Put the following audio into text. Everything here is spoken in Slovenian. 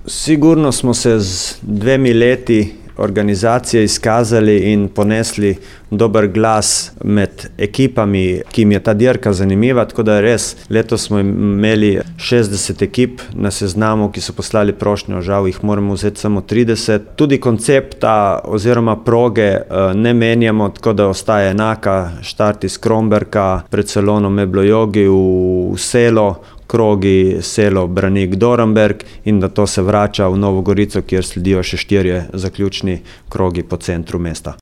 Sigurno smo se z 2 leti organizacije izkazali in ponesli dober glas med ekipami, ki jim je ta dirka zanimiva, tako da res, letos smo imeli 60 ekip na seznamu, ki so poslali prošnjo, žal jih moramo vzeti samo 30. Tudi koncepta oziroma proge ne menjamo, tako da ostaja enaka, štart iz Kromberka, pred salonom Meblojogi v Selo, krogi Selo, Branik, Dornberk in da to se vrača v Novo Gorico, kjer sledijo še 4 zaključni krogi po centru mesta.